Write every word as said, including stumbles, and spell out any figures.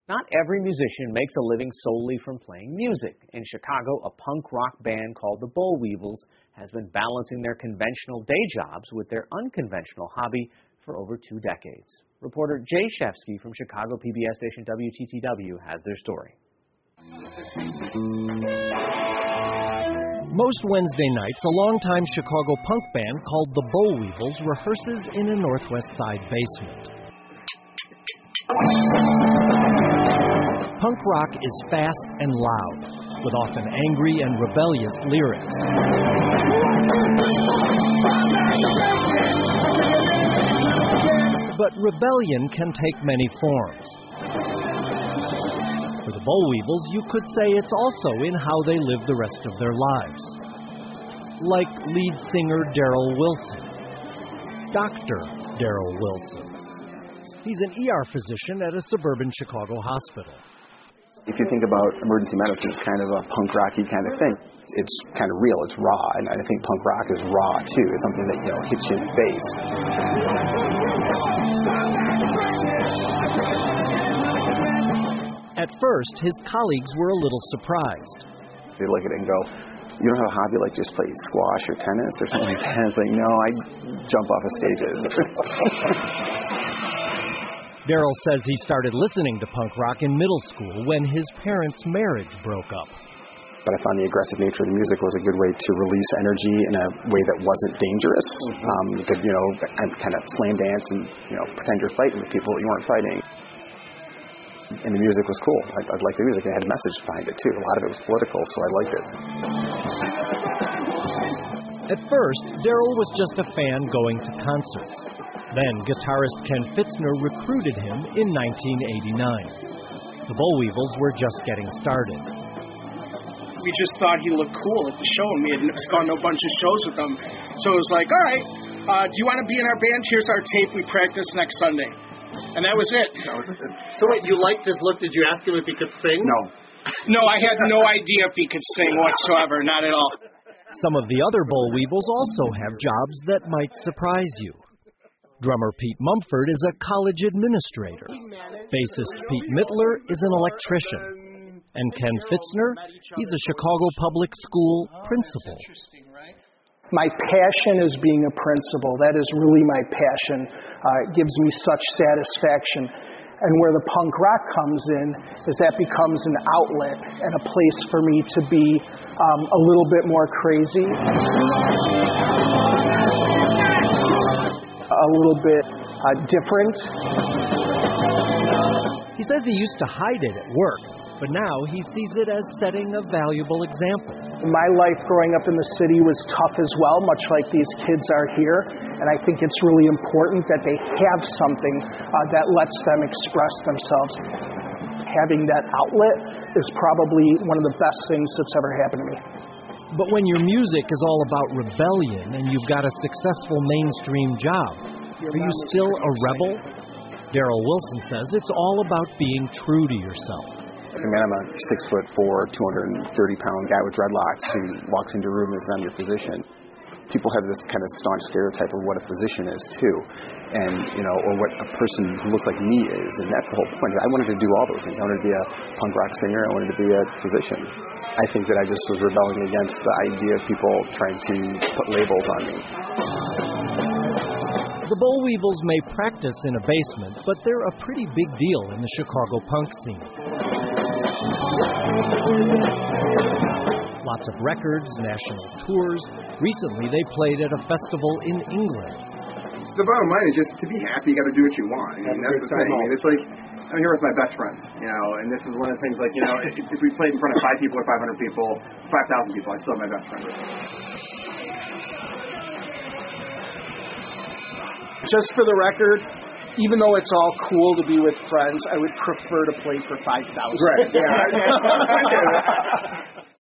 Not every musician makes a living solely from playing music. In Chicago, a punk rock band called the Boll Weevils has been balancing their conventional day jobs with their unconventional hobby for over two decades. Reporter Jay Shefsky from Chicago P B S station W T T W has their story. Most Wednesday nights, a longtime Chicago punk band called the Boll Weevils rehearses in a Northwest Side basement. Punk rock is fast and loud, with often angry and rebellious lyrics. But rebellion can take many forms. For the Boll Weevils, you could say it's also in how they live the rest of their lives. Like lead singer Daryl Wilson, Doctor Daryl Wilson. He's an E R physician at a suburban Chicago hospital. If you think about emergency medicine, it's kind of a punk rocky kind of thing. It's kind of real, it's raw, and I think punk rock is raw too. It's something that, you know, hits you in the face. At first, his colleagues were a little surprised. They look at it and go, "You don't have a hobby like just play squash or tennis or something like that?" It's like, no, I jump off of stages. Daryl says he started listening to punk rock in middle school when his parents' marriage broke up. But I found the aggressive nature of the music was a good way to release energy in a way that wasn't dangerous. Mm-hmm. Um, you could, you know, kind of slam dance and, you know, pretend you're fighting with people that you weren't fighting. And the music was cool. I, I liked the music. It had a message behind it, too. A lot of it was political, so I liked it. At first, Daryl was just a fan going to concerts. Then, guitarist Ken Fitzner recruited him in nineteen eighty-nine. The Boll Weevils were just getting started. We just thought he looked cool at the show, and we had gone to a bunch of shows with him. So it was like, all right, uh, do you want to be in our band? Here's our tape. We practice next Sunday. And that was it. That was it. So wait, you liked his look. Did you ask him if he could sing? No. No, I had no idea if he could sing whatsoever. Not at all. Some of the other Boll Weevils also have jobs that might surprise you. Drummer Pete Mumford is a college administrator. Bassist Pete Mittler is an electrician. And Ken Fitzner, he's a Chicago public school principal. My passion is being a principal. That is really my passion. Uh, it gives me such satisfaction. And where the punk rock comes in is that becomes an outlet and a place for me to be um, a little bit more crazy. A little bit uh, different. He says he used to hide it at work, but now he sees it as setting a valuable example. My life growing up in the city was tough as well, much like these kids are here, and I think it's really important that they have something uh, that lets them express themselves. Having that outlet is probably one of the best things that's ever happened to me. But when your music is all about rebellion and you've got a successful mainstream job, are you still a rebel? Daryl Wilson says it's all about being true to yourself. I mean, I'm a six foot four, two hundred thirty pound guy with dreadlocks who walks into a room and says, "I'm your physician." People have this kind of staunch stereotype of what a physician is too, and you know, or what a person who looks like me is, and that's the whole point. I wanted to do all those things. I wanted to be a punk rock singer. I wanted to be a physician. I think that I just was rebelling against the idea of people trying to put labels on me. The Boll Weevils may practice in a basement, but they're a pretty big deal in the Chicago punk scene. Lots of records, national tours. Recently, they played at a festival in England. The bottom line is just to be happy, you got to do what you want. I mean, that's the thing. I mean, it's like, I'm here with my best friends, you know, and this is one of the things, like, you know, if, if we played in front of five people or five hundred people, five thousand people, I still have my best friend with me. Just for the record, even though it's all cool to be with friends, I would prefer to play for five thousand. Right, yeah.